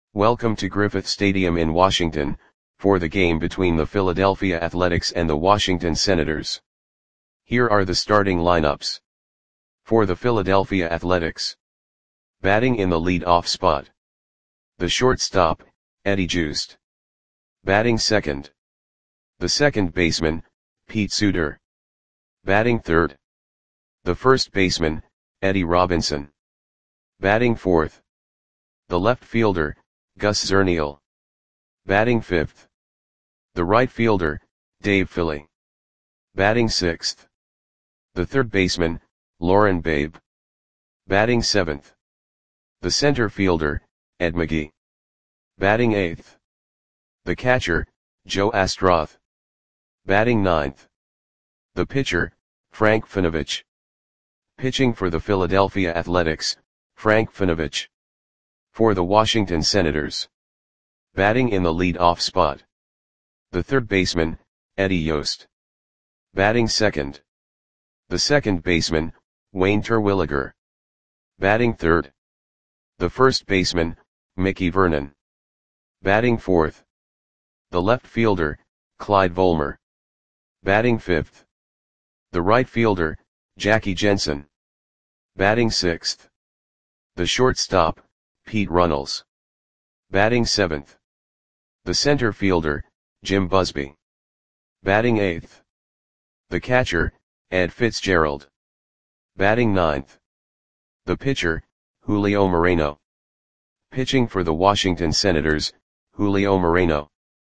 Welcome to Griffith Stadium in Washington, for the game between the Philadelphia Athletics and the Washington Senators. Here are the starting lineups. For the Philadelphia Athletics. Batting in the lead-off spot. The shortstop, Eddie Joost. Batting second. The second baseman, Pete Suter. Batting third. The first baseman, Eddie Robinson. Batting fourth. The left fielder, Gus Zernial. Batting fifth. The right fielder, Dave Philly. Batting sixth. The third baseman, Lauren Babe. Batting seventh. The center fielder, Ed McGee. Batting eighth. The catcher, Joe Astroth. Batting ninth. The pitcher, Frank Finovich. Pitching for the Philadelphia Athletics, Frank Finovich. For the Washington Senators. Batting in the lead-off spot. The third baseman, Eddie Yost. Batting second. The second baseman, Wayne Terwilliger. Batting third. The first baseman, Mickey Vernon. Batting fourth. The left fielder, Clyde Volmer. Batting fifth. The right fielder, Jackie Jensen. Batting sixth. The shortstop, Pete Runnels. Batting seventh. The center fielder, Jim Busby. Batting eighth. The catcher, Ed Fitzgerald. Batting ninth. The pitcher, Julio Moreno. Pitching for the Washington Senators, Julio Moreno.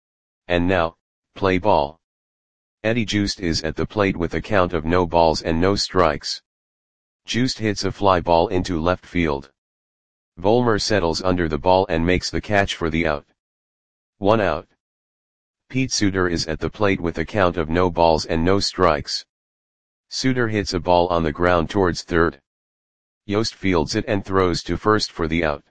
And now, play ball. Eddie Joost is at the plate with a count of no balls and no strikes. Joost hits a fly ball into left field. Volmer settles under the ball and makes the catch for the out. 1 out. Pete Suter is at the plate with a count of no balls and no strikes. Suter hits a ball on the ground towards third. Yost fields it and throws to first for the out.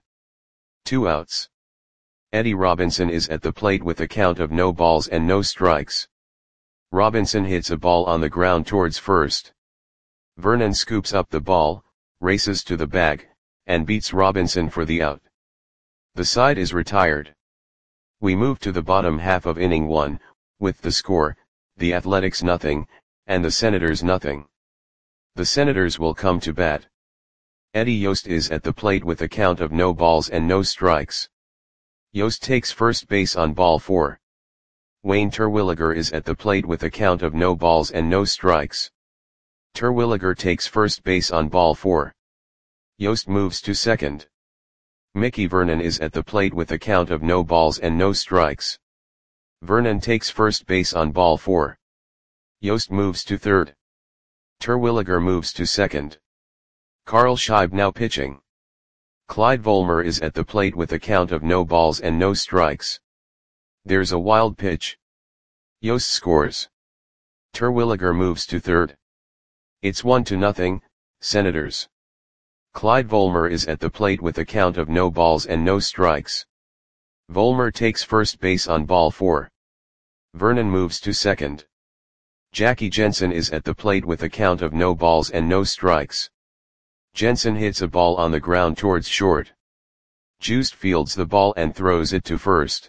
2 outs. Eddie Robinson is at the plate with a count of no balls and no strikes. Robinson hits a ball on the ground towards first. Vernon scoops up the ball, races to the bag, and beats Robinson for the out. The side is retired. We move to the bottom half of inning 1, with the score, the Athletics 0, and the Senators 0. The Senators will come to bat. Eddie Yost is at the plate with a count of no balls and no strikes. Yost takes first base on ball 4. Wayne Terwilliger is at the plate with a count of no balls and no strikes. Terwilliger takes first base on ball 4. Yost moves to second. Mickey Vernon is at the plate with a count of no balls and no strikes. Vernon takes first base on ball 4. Yost moves to third. Terwilliger moves to second. Carl Scheib now pitching. Clyde Volmer is at the plate with a count of no balls and no strikes. There's a wild pitch. Yost scores. Terwilliger moves to third. It's 1-0, Senators. Clyde Volmer is at the plate with a count of no balls and no strikes. Volmer takes first base on ball 4. Vernon moves to second. Jackie Jensen is at the plate with a count of no balls and no strikes. Jensen hits a ball on the ground towards short. Joost fields the ball and throws it to first.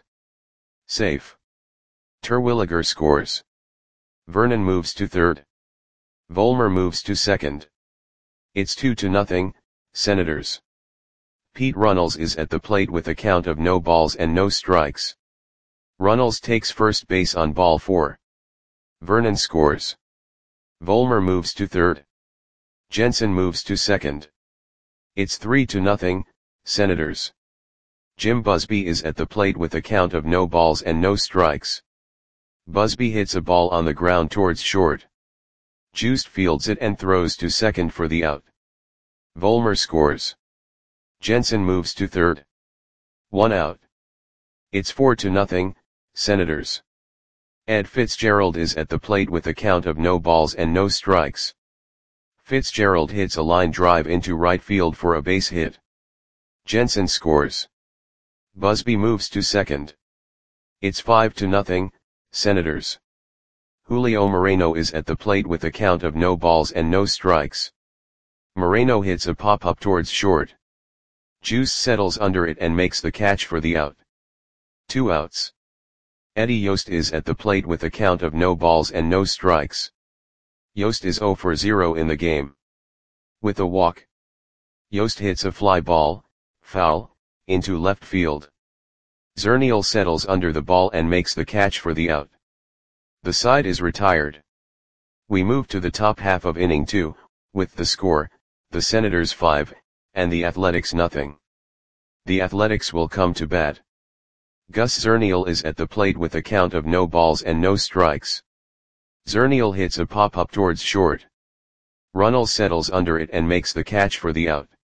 Safe. Terwilliger scores. Vernon moves to third. Volmer moves to second. It's 2-0, Senators. Pete Runnels is at the plate with a count of no balls and no strikes. Runnels takes first base on ball 4. Vernon scores. Volmer moves to third. Jensen moves to second. It's 3-0, Senators. Jim Busby is at the plate with a count of no balls and no strikes. Busby hits a ball on the ground towards short. Joost fields it and throws to second for the out. Volmer scores. Jensen moves to third. 1 out. It's 4-0, Senators. Ed Fitzgerald is at the plate with a count of no balls and no strikes. Fitzgerald hits a line drive into right field for a base hit. Jensen scores. Busby moves to second. It's 5-0, Senators. Julio Moreno is at the plate with a count of no balls and no strikes. Moreno hits a pop-up towards short. Juice settles under it and makes the catch for the out. 2 outs. Eddie Yost is at the plate with a count of no balls and no strikes. Yost is 0 for 0 in the game. With a walk, Yost hits a fly ball, foul, into left field. Zernial settles under the ball and makes the catch for the out. The side is retired. We move to the top half of inning 2, with the score, the Senators 5, and the Athletics nothing. The Athletics will come to bat. Gus Zernial is at the plate with a count of no balls and no strikes. Zernial hits a pop-up towards short. Runnels settles under it and makes the catch for the out.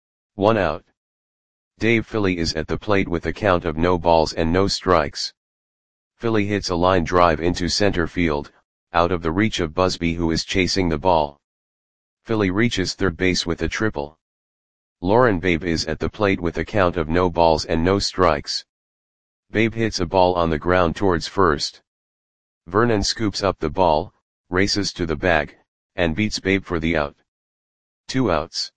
1 out. Dave Philly is at the plate with a count of no balls and no strikes. Philly hits a line drive into center field, out of the reach of Busby, who is chasing the ball. Philly reaches third base with a triple. Lauren Babe is at the plate with a count of no balls and no strikes. Babe hits a ball on the ground towards first. Vernon scoops up the ball, races to the bag, and beats Babe for the out. 2 outs.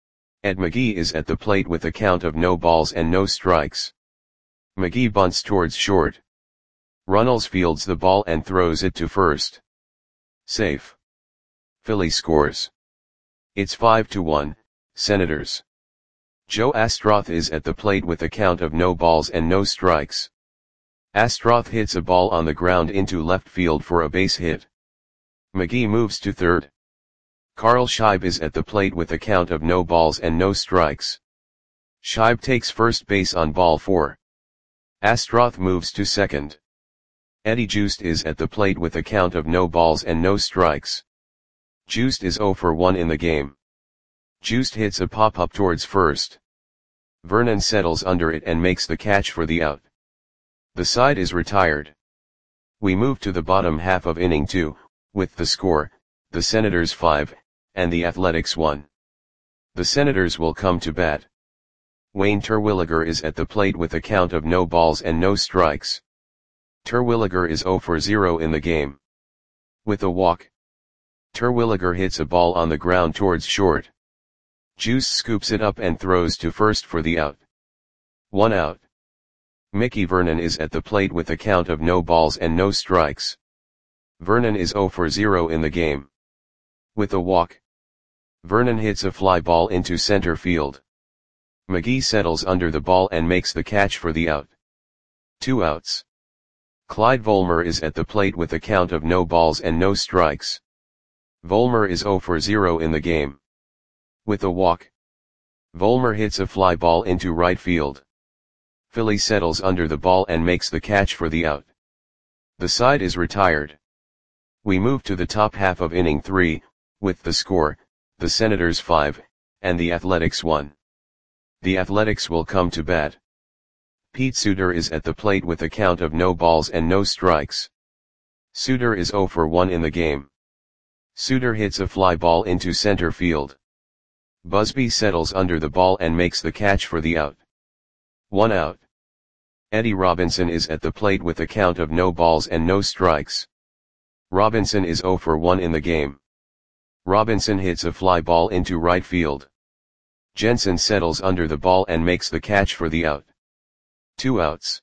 Ed McGee is at the plate with a count of no balls and no strikes. McGee bunts towards short. Runnels fields the ball and throws it to first. Safe. Philly scores. It's 5-1, Senators. Joe Astroth is at the plate with a count of no balls and no strikes. Astroth hits a ball on the ground into left field for a base hit. McGee moves to third. Carl Scheib is at the plate with a count of no balls and no strikes. Scheib takes first base on ball 4. Astroth moves to second. Eddie Joost is at the plate with a count of no balls and no strikes. Joost is 0 for 1 in the game. Joost hits a pop-up towards first. Vernon settles under it and makes the catch for the out. The side is retired. We move to the bottom half of inning 2, with the score, the Senators 5, and the Athletics 1. The Senators will come to bat. Wayne Terwilliger is at the plate with a count of no balls and no strikes. Terwilliger is 0 for 0 in the game. With a walk, Terwilliger hits a ball on the ground towards short. Juice scoops it up and throws to first for the out. 1 out. Mickey Vernon is at the plate with a count of no balls and no strikes. Vernon is 0 for 0 in the game. With a walk, Vernon hits a fly ball into center field. McGee settles under the ball and makes the catch for the out. 2 outs. Clyde Volmer is at the plate with a count of no balls and no strikes. Volmer is 0 for 0 in the game. With a walk, Volmer hits a fly ball into right field. Philly settles under the ball and makes the catch for the out. The side is retired. We move to the top half of inning 3, with the score, the Senators 5, and the Athletics 1. The Athletics will come to bat. Pete Suter is at the plate with a count of no balls and no strikes. Suter is 0 for 1 in the game. Suter hits a fly ball into center field. Busby settles under the ball and makes the catch for the out. 1 out. Eddie Robinson is at the plate with a count of no balls and no strikes. Robinson is 0 for 1 in the game. Robinson hits a fly ball into right field. Jensen settles under the ball and makes the catch for the out. 2 outs.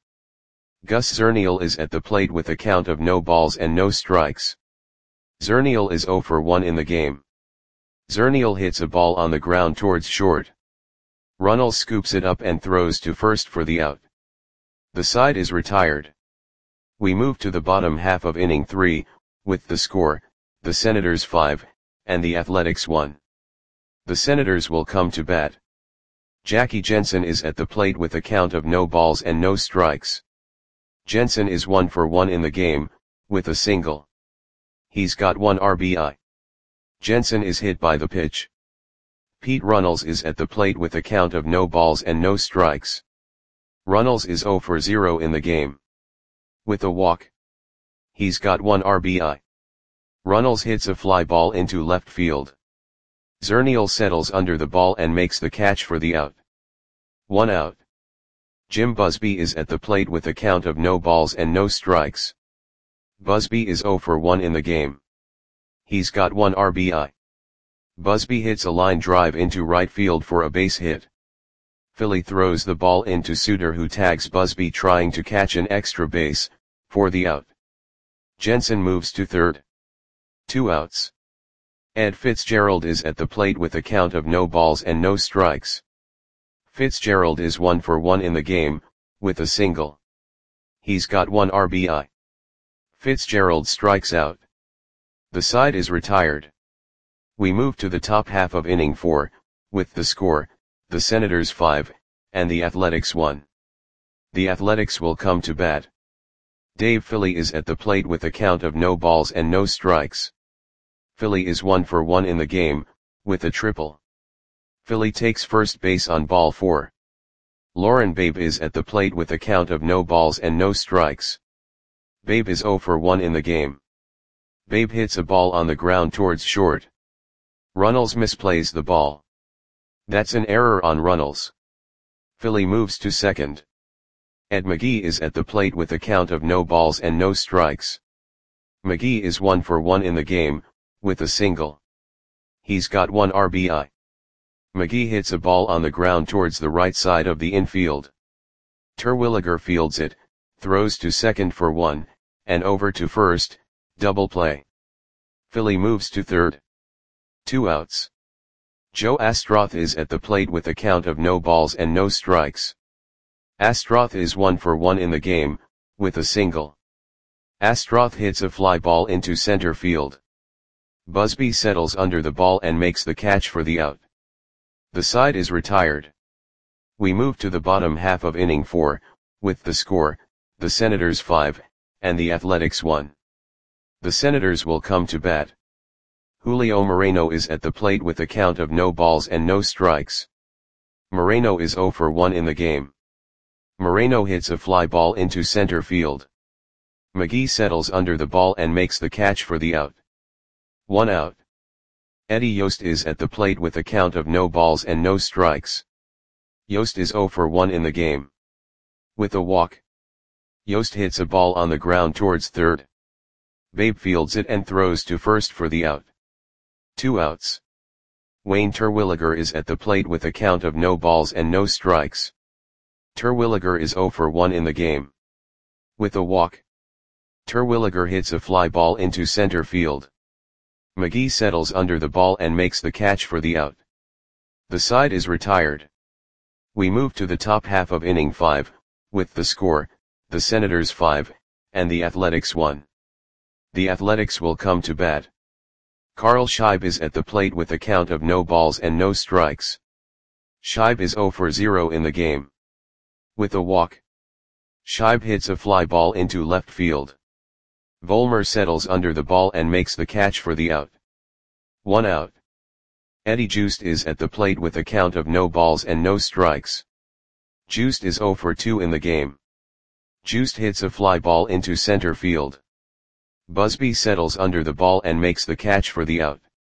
Gus Zernial is at the plate with a count of no balls and no strikes. Zernial is 0 for 1 in the game. Zernial hits a ball on the ground towards short. Runnels scoops it up and throws to first for the out. The side is retired. We move to the bottom half of inning 3, with the score, the Senators 5, and the Athletics 1. The Senators will come to bat. Jackie Jensen is at the plate with a count of no balls and no strikes. Jensen is 1 for 1 in the game, with a single. He's got 1 RBI. Jensen is hit by the pitch. Pete Runnels is at the plate with a count of no balls and no strikes. Runnels is 0 for 0 in the game. With a walk, he's got 1 RBI. Runnels hits a fly ball into left field. Zernial settles under the ball and makes the catch for the out. 1 out. Jim Busby is at the plate with a count of no balls and no strikes. Busby is 0 for 1 in the game. He's got 1 RBI. Busby hits a line drive into right field for a base hit. Philly throws the ball into Suter, who tags Busby trying to catch an extra base, for the out. Jensen moves to third. 2 outs. Ed Fitzgerald is at the plate with a count of no balls and no strikes. Fitzgerald is 1 for 1 in the game, with a single. He's got 1 RBI. Fitzgerald strikes out. The side is retired. We move to the top half of inning 4, with the score, the Senators 5, and the Athletics 1. The Athletics will come to bat. Dave Philly is at the plate with a count of no balls and no strikes. Philly is 1 for 1 in the game, with a triple. Philly takes first base on ball 4. Lauren Babe is at the plate with a count of no balls and no strikes. Babe is 0 for 1 in the game. Babe hits a ball on the ground towards short. Runnels misplays the ball. That's an error on Runnels. Philly moves to second. Ed McGee is at the plate with a count of no balls and no strikes. McGee is 1 for 1 in the game, with a single. He's got 1 RBI. McGee hits a ball on the ground towards the right side of the infield. Terwilliger fields it, throws to second for 1, and over to first, double play. Philly moves to third. 2 outs. Joe Astroth is at the plate with a count of no balls and no strikes. Astroth is 1 for 1 in the game, with a single. Astroth hits a fly ball into center field. Busby settles under the ball and makes the catch for the out. The side is retired. We move to the bottom half of inning 4, with the score, the Senators 5, and the Athletics 1. The Senators will come to bat. Julio Moreno is at the plate with a count of no balls and no strikes. Moreno is 0 for 1 in the game. Moreno hits a fly ball into center field. McGee settles under the ball and makes the catch for the out. 1 out. Eddie Yost is at the plate with a count of no balls and no strikes. Yost is 0 for 1 in the game. With a walk. Yost hits a ball on the ground towards third. Babe fields it and throws to first for the out. 2 outs. Wayne Terwilliger is at the plate with a count of no balls and no strikes. Terwilliger is 0 for 1 in the game. With a walk. Terwilliger hits a fly ball into center field. McGee settles under the ball and makes the catch for the out. The side is retired. We move to the top half of inning 5, with the score, the Senators 5, and the Athletics 1. The Athletics will come to bat. Carl Scheib is at the plate with a count of no balls and no strikes. Scheib is 0 for 0 in the game. With a walk. Scheib hits a fly ball into left field. Vollmer settles under the ball and makes the catch for the out. 1 out. Eddie Joost is at the plate with a count of no balls and no strikes. Joost is 0 for 2 in the game. Joost hits a fly ball into center field. Busby settles under the ball and makes the catch for the out.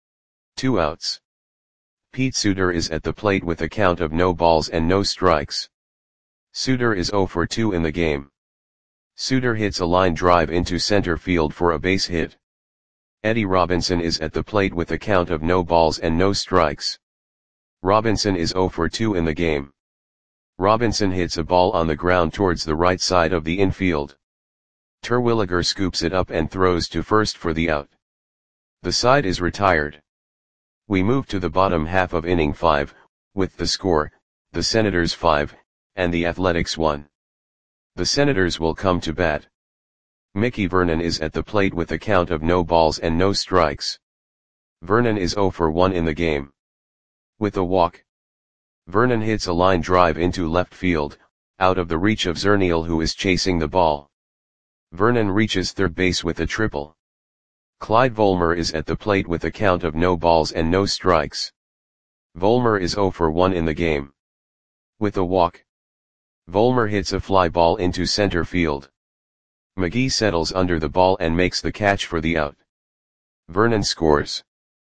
2 outs. Pete Suter is at the plate with a count of no balls and no strikes. Suter is 0 for 2 in the game. Suter hits a line drive into center field for a base hit. Eddie Robinson is at the plate with a count of no balls and no strikes. Robinson is 0 for 2 in the game. Robinson hits a ball on the ground towards the right side of the infield. Terwilliger scoops it up and throws to first for the out. The side is retired. We move to the bottom half of inning 5, with the score, the Senators 5, and the Athletics 1. The Senators will come to bat. Mickey Vernon is at the plate with a count of no balls and no strikes. Vernon is 0 for 1 in the game. With a walk. Vernon hits a line drive into left field, out of the reach of Zernial, who is chasing the ball. Vernon reaches third base with a triple. Clyde Vollmer is at the plate with a count of no balls and no strikes. Vollmer is 0 for 1 in the game. With a walk. Vollmer hits a fly ball into center field. McGee settles under the ball and makes the catch for the out. Vernon scores.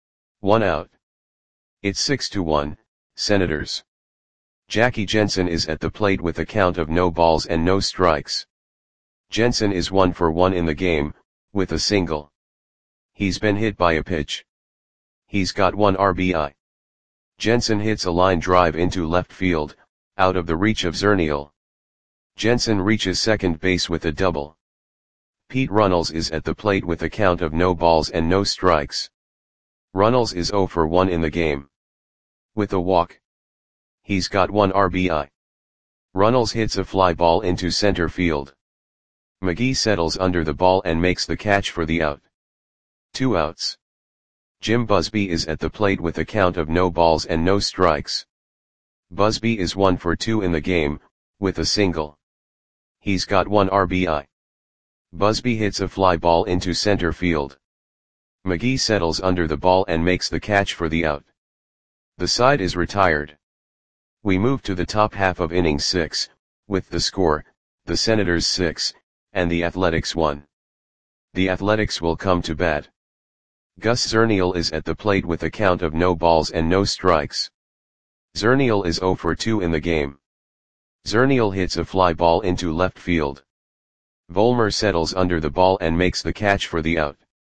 1 out. It's 6-1, Senators. Jackie Jensen is at the plate with a count of no balls and no strikes. Jensen is 1 for 1 in the game, with a single. He's been hit by a pitch. He's got 1 RBI. Jensen hits a line drive into left field, out of the reach of Zernial. Jensen reaches second base with a double. Pete Runnels is at the plate with a count of no balls and no strikes. Runnels is 0 for 1 in the game. With a walk, he's got 1 RBI. Runnels hits a fly ball into center field. McGee settles under the ball and makes the catch for the out. 2 outs. Jim Busby is at the plate with a count of no balls and no strikes. Busby is 1 for 2 in the game, with a single. He's got 1 RBI. Busby hits a fly ball into center field. McGee settles under the ball and makes the catch for the out. The side is retired. We move to the top half of inning 6, with the score, the Senators 6, and the Athletics 1. The Athletics will come to bat. Gus Zernial is at the plate with a count of no balls and no strikes. Zernial is 0 for 2 in the game. Zernial hits a fly ball into left field. Vollmer settles under the ball and makes the catch for the out.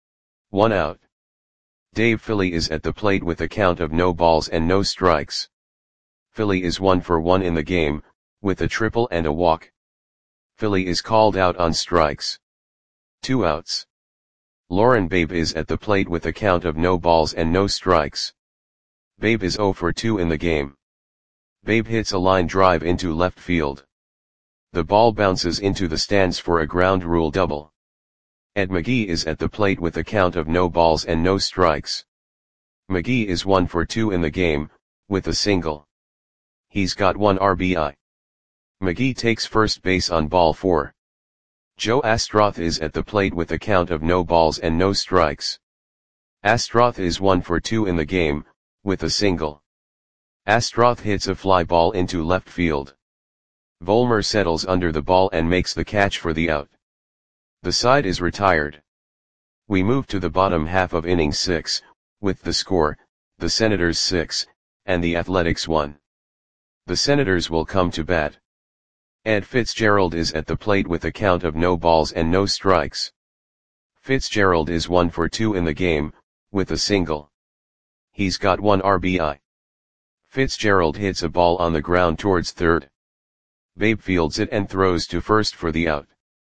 1 out. Dave Philly is at the plate with a count of no balls and no strikes. Philly is 1 for 1 in the game, with a triple and a walk. Philly is called out on strikes. 2 outs. Lauren Babe is at the plate with a count of no balls and no strikes. Babe is 0 for 2 in the game. Babe hits a line drive into left field. The ball bounces into the stands for a ground rule double. Ed McGee is at the plate with a count of no balls and no strikes. McGee is 1 for 2 in the game, with a single. He's got 1 RBI. McGee takes first base on ball 4. Joe Astroth is at the plate with a count of no balls and no strikes. Astroth is 1 for 2 in the game, with a single. Astroth hits a fly ball into left field. Vollmer settles under the ball and makes the catch for the out. The side is retired. We move to the bottom half of inning 6, with the score, the Senators 6, and the Athletics 1. The Senators will come to bat. Ed Fitzgerald is at the plate with a count of no balls and no strikes. Fitzgerald is 1 for 2 in the game, with a single. He's got 1 RBI. Fitzgerald hits a ball on the ground towards third. Babe fields it and throws to first for the out.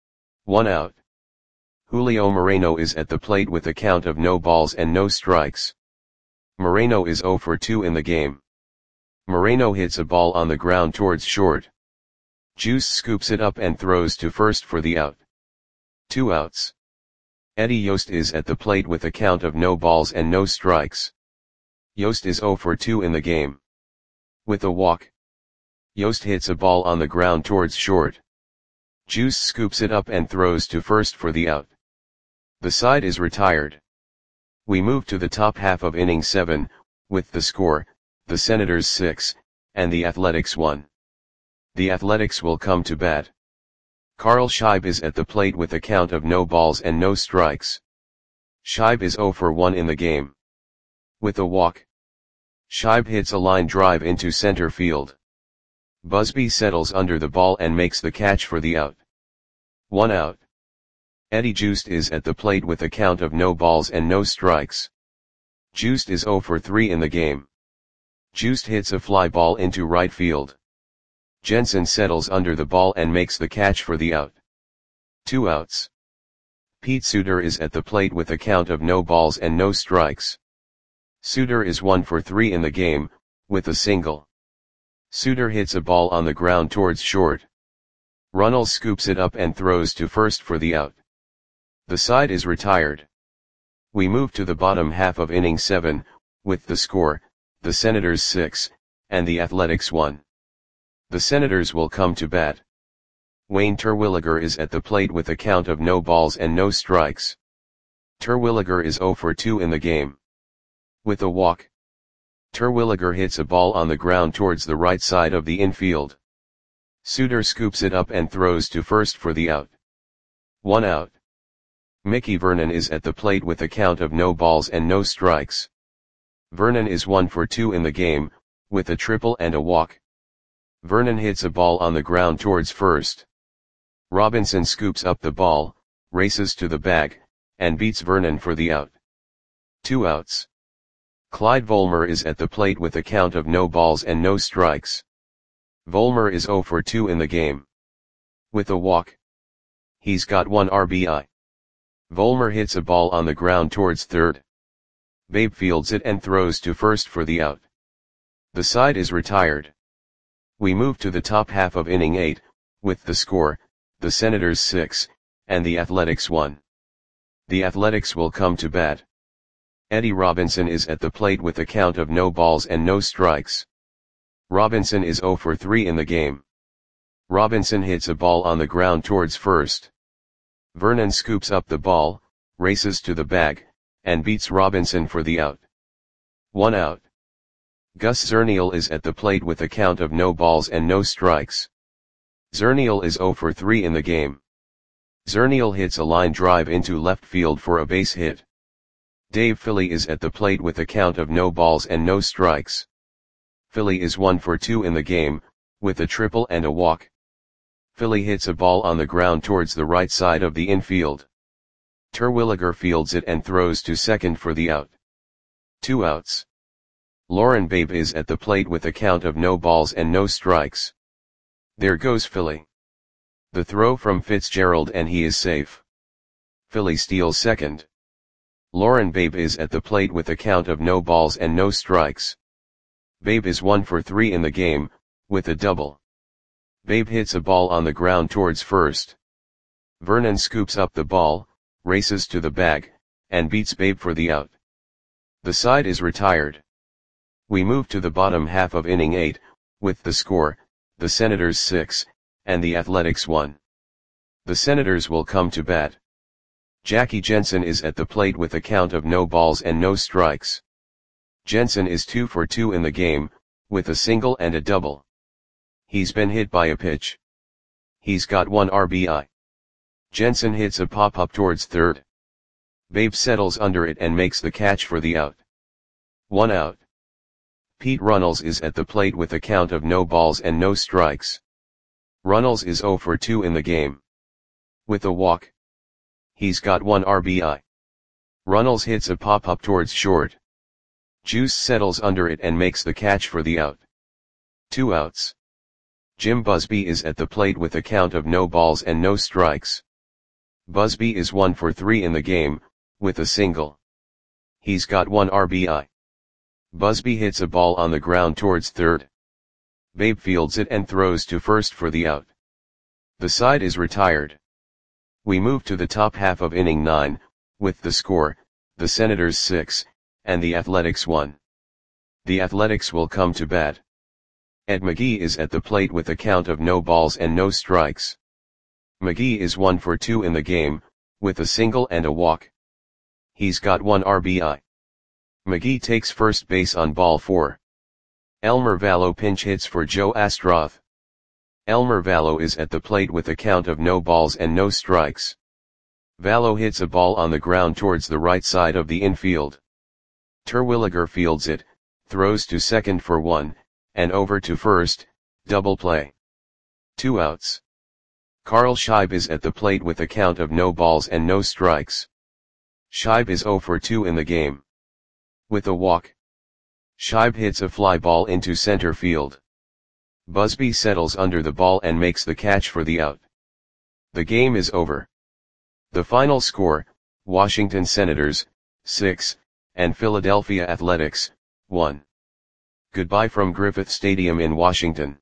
1 out. Julio Moreno is at the plate with a count of no balls and no strikes. Moreno is 0 for 2 in the game. Moreno hits a ball on the ground towards short. Juice scoops it up and throws to first for the out. 2 outs. Eddie Yost is at the plate with a count of no balls and no strikes. Yost is 0 for 2 in the game. With a walk, Yost hits a ball on the ground towards short. Juice scoops it up and throws to first for the out. The side is retired. We move to the top half of inning 7, with the score, the Senators 6, and the Athletics 1. The Athletics will come to bat. Carl Scheib is at the plate with a count of no balls and no strikes. Scheib is 0 for 1 in the game. With a walk, Scheib hits a line drive into center field. Busby settles under the ball and makes the catch for the out. 1 out. Eddie Joost is at the plate with a count of no balls and no strikes. Joost is 0 for 3 in the game. Joost hits a fly ball into right field. Jensen settles under the ball and makes the catch for the out. 2 outs. Pete Suter is at the plate with a count of no balls and no strikes. Suter is 1 for 3 in the game, with a single. Suter hits a ball on the ground towards short. Runnels scoops it up and throws to first for the out. The side is retired. We move to the bottom half of inning 7, with the score, the Senators 6, and the Athletics 1. The Senators will come to bat. Wayne Terwilliger is at the plate with a count of no balls and no strikes. Terwilliger is 0 for 2 in the game. With a walk, Terwilliger hits a ball on the ground towards the right side of the infield. Suter scoops it up and throws to first for the out. 1 out. Mickey Vernon is at the plate with a count of no balls and no strikes. Vernon is 1 for 2 in the game, with a triple and a walk. Vernon hits a ball on the ground towards first. Robinson scoops up the ball, races to the bag, and beats Vernon for the out. 2 outs. Clyde Vollmer is at the plate with a count of no balls and no strikes. Volmer is 0 for 2 in the game. With a walk. He's got 1 RBI. Volmer hits a ball on the ground towards third. Babe fields it and throws to first for the out. The side is retired. We move to the top half of inning 8, with the score, the Senators 6, and the Athletics 1. The Athletics will come to bat. Eddie Robinson is at the plate with a count of no balls and no strikes. Robinson is 0 for 3 in the game. Robinson hits a ball on the ground towards first. Vernon scoops up the ball, races to the bag, and beats Robinson for the out. 1 out. Gus Zernial is at the plate with a count of no balls and no strikes. Zernial is 0 for 3 in the game. Zernial hits a line drive into left field for a base hit. Dave Philly is at the plate with a count of no balls and no strikes. Philly is 1 for 2 in the game, with a triple and a walk. Philly hits a ball on the ground towards the right side of the infield. Terwilliger fields it and throws to second for the out. 2 outs. Lauren Babe is at the plate with a count of no balls and no strikes. There goes Philly. The throw from Fitzgerald and he is safe. Philly steals second. Lauren Babe is at the plate with a count of no balls and no strikes. Babe is 1 for 3 in the game, with a double. Babe hits a ball on the ground towards first. Vernon scoops up the ball, races to the bag, and beats Babe for the out. The side is retired. We move to the bottom half of inning 8, with the score, the Senators 6, and the Athletics 1. The Senators will come to bat. Jackie Jensen is at the plate with a count of no balls and no strikes. Jensen is 2 for 2 in the game, with a single and a double. He's been hit by a pitch. He's got 1 RBI. Jensen hits a pop-up towards third. Babe settles under it and makes the catch for the out. 1 out. Pete Runnels is at the plate with a count of no balls and no strikes. Runnels is 0 for 2 in the game. With a walk. He's got 1 RBI. Runnels hits a pop-up towards short. Juice settles under it and makes the catch for the out. 2 outs. Jim Busby is at the plate with a count of no balls and no strikes. Busby is 1 for 3 in the game, with a single. He's got 1 RBI. Busby hits a ball on the ground towards third. Babe fields it and throws to first for the out. The side is retired. We move to the top half of inning 9, with the score, the Senators 6, and the Athletics 1. The Athletics will come to bat. Ed McGee is at the plate with a count of no balls and no strikes. McGee is 1 for 2 in the game, with a single and a walk. He's got 1 RBI. McGee takes first base on ball 4. Elmer Vallow pinch hits for Joe Astroth. Elmer Vallow is at the plate with a count of no balls and no strikes. Vallow hits a ball on the ground towards the right side of the infield. Terwilliger fields it, throws to second for 1, and over to first, double play. 2 outs. Carl Scheib is at the plate with a count of no balls and no strikes. Scheib is 0 for 2 in the game. With a walk. Scheib hits a fly ball into center field. Busby settles under the ball and makes the catch for the out. The game is over. The final score, Washington Senators, 6, and Philadelphia Athletics, 1. Goodbye from Griffith Stadium in Washington.